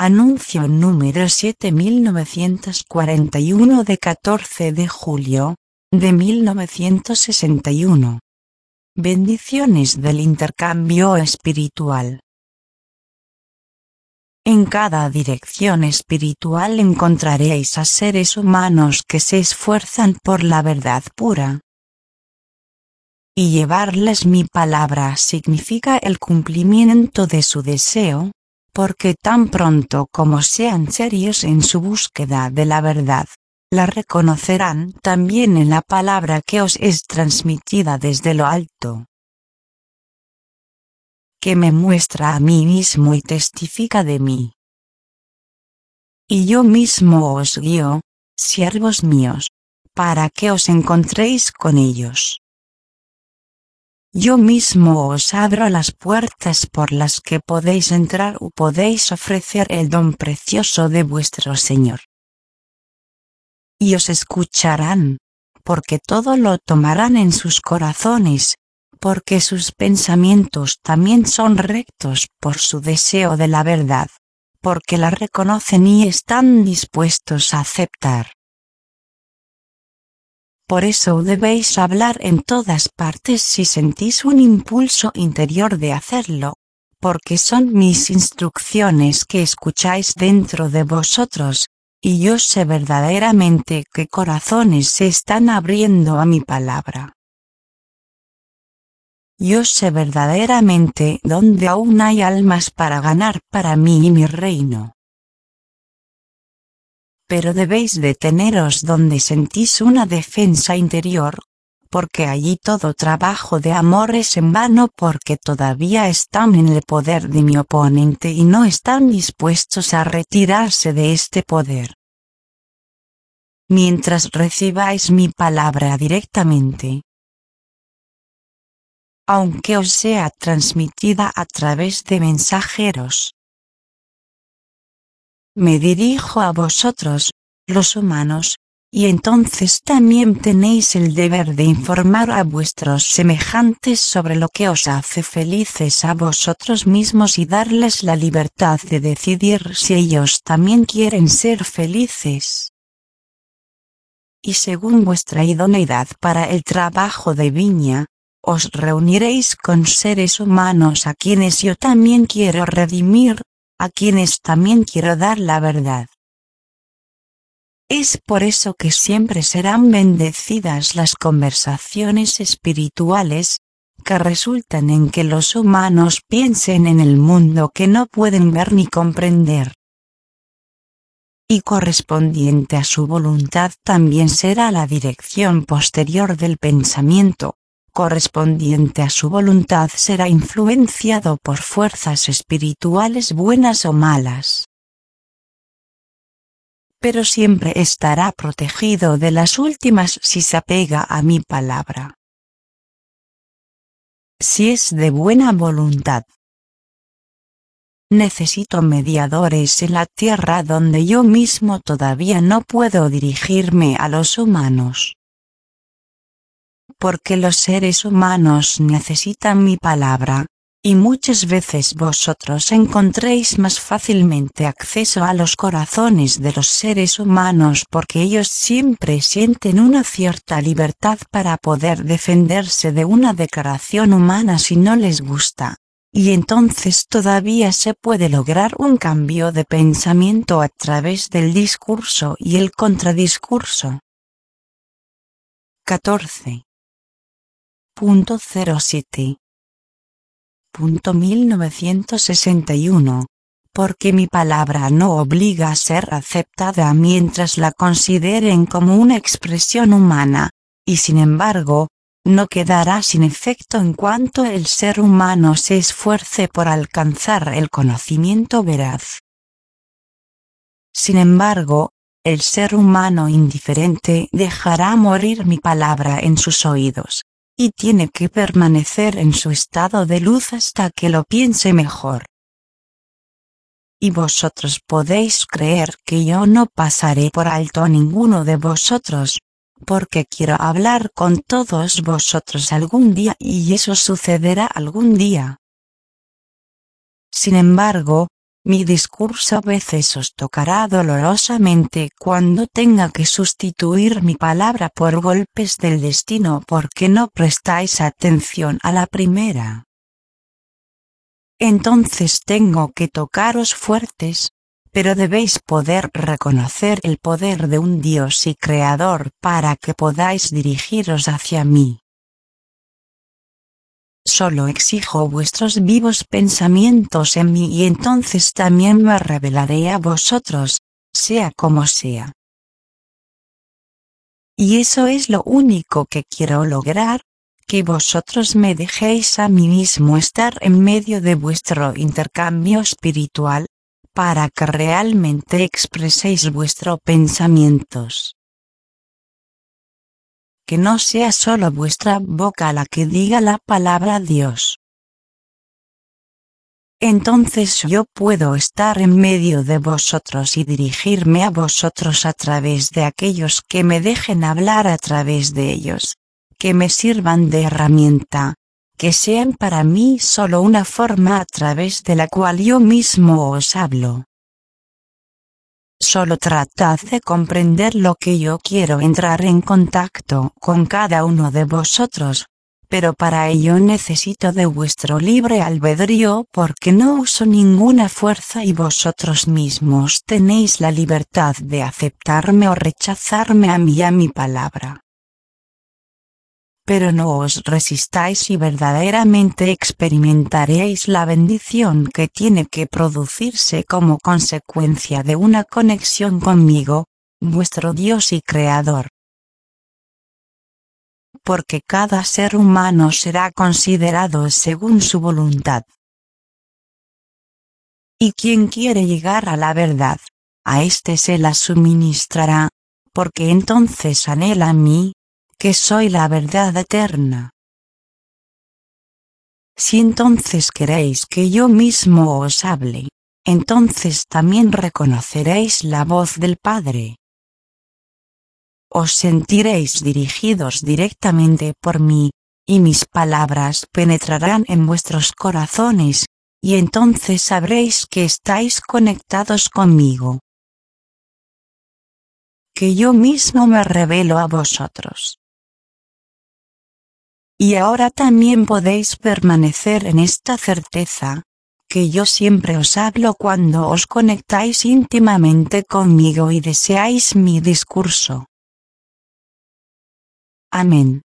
Anuncio número 7941 de 14 de julio, de 1961. Bendiciones del intercambio espiritual. En cada dirección espiritual encontraréis a seres humanos que se esfuerzan por la verdad pura. Y llevarles mi palabra significa el cumplimiento de su deseo, porque tan pronto como sean serios en su búsqueda de la verdad, la reconocerán también en la palabra que os es transmitida desde lo alto, que me muestra a mí mismo y testifica de mí. Y yo mismo os guío, siervos míos, para que os encontréis con ellos. Yo mismo os abro las puertas por las que podéis entrar o podéis ofrecer el don precioso de vuestro Señor. Y os escucharán, porque todo lo tomarán en sus corazones, porque sus pensamientos también son rectos por su deseo de la verdad, porque la reconocen y están dispuestos a aceptar. Por eso debéis hablar en todas partes si sentís un impulso interior de hacerlo, porque son mis instrucciones que escucháis dentro de vosotros, y yo sé verdaderamente qué corazones se están abriendo a mi palabra. Yo sé verdaderamente dónde aún hay almas para ganar para mí y mi reino. Pero debéis deteneros donde sentís una defensa interior, porque allí todo trabajo de amor es en vano porque todavía están en el poder de mi oponente y no están dispuestos a retirarse de este poder. Mientras recibáis mi palabra directamente, aunque os sea transmitida a través de mensajeros, me dirijo a vosotros, los humanos, y entonces también tenéis el deber de informar a vuestros semejantes sobre lo que os hace felices a vosotros mismos y darles la libertad de decidir si ellos también quieren ser felices. Y según vuestra idoneidad para el trabajo de viña, os reuniréis con seres humanos a quienes yo también quiero redimir, a quienes también quiero dar la verdad. Es por eso que siempre serán bendecidas las conversaciones espirituales, que resultan en que los humanos piensen en el mundo que no pueden ver ni comprender. Y correspondiente a su voluntad también será la dirección posterior del pensamiento. Correspondiente a su voluntad será influenciado por fuerzas espirituales buenas o malas. Pero siempre estará protegido de las últimas si se apega a mi palabra. Si es de buena voluntad. Necesito mediadores en la tierra donde yo mismo todavía no puedo dirigirme a los humanos. Porque los seres humanos necesitan mi palabra, y muchas veces vosotros encontréis más fácilmente acceso a los corazones de los seres humanos porque ellos siempre sienten una cierta libertad para poder defenderse de una declaración humana si no les gusta, y entonces todavía se puede lograr un cambio de pensamiento a través del discurso y el contradiscurso. 14.07 1961, porque mi palabra no obliga a ser aceptada mientras la consideren como una expresión humana, y sin embargo, no quedará sin efecto en cuanto el ser humano se esfuerce por alcanzar el conocimiento veraz. Sin embargo, el ser humano indiferente dejará morir mi palabra en sus oídos, y tiene que permanecer en su estado de luz hasta que lo piense mejor. Y vosotros podéis creer que yo no pasaré por alto a ninguno de vosotros, porque quiero hablar con todos vosotros algún día y eso sucederá algún día. Sin embargo, Mi discurso a veces os tocará dolorosamente cuando tenga que sustituir mi palabra por golpes del destino porque no prestáis atención a la primera. Entonces tengo que tocaros fuertes, pero debéis poder reconocer el poder de un Dios y Creador para que podáis dirigiros hacia mí. Solo exijo vuestros vivos pensamientos en mí y entonces también me revelaré a vosotros, sea como sea. Y eso es lo único que quiero lograr, que vosotros me dejéis a mí mismo estar en medio de vuestro intercambio espiritual, para que realmente expreséis vuestros pensamientos. Que no sea solo vuestra boca la que diga la palabra Dios. Entonces yo puedo estar en medio de vosotros y dirigirme a vosotros a través de aquellos que me dejen hablar a través de ellos, que me sirvan de herramienta, que sean para mí solo una forma a través de la cual yo mismo os hablo. Solo tratad de comprender lo que yo quiero entrar en contacto con cada uno de vosotros, pero para ello necesito de vuestro libre albedrío porque no uso ninguna fuerza y vosotros mismos tenéis la libertad de aceptarme o rechazarme a mí y a mi palabra. Pero no os resistáis y verdaderamente experimentaréis la bendición que tiene que producirse como consecuencia de una conexión conmigo, vuestro Dios y Creador. Porque cada ser humano será considerado según su voluntad. Y quien quiere llegar a la verdad, a éste se la suministrará, porque entonces anhela a mí, que soy la verdad eterna. Si entonces queréis que yo mismo os hable, entonces también reconoceréis la voz del Padre. Os sentiréis dirigidos directamente por mí, y mis palabras penetrarán en vuestros corazones, y entonces sabréis que estáis conectados conmigo. Que yo mismo me revelo a vosotros. Y ahora también podéis permanecer en esta certeza, que yo siempre os hablo cuando os conectáis íntimamente conmigo y deseáis mi discurso. Amén.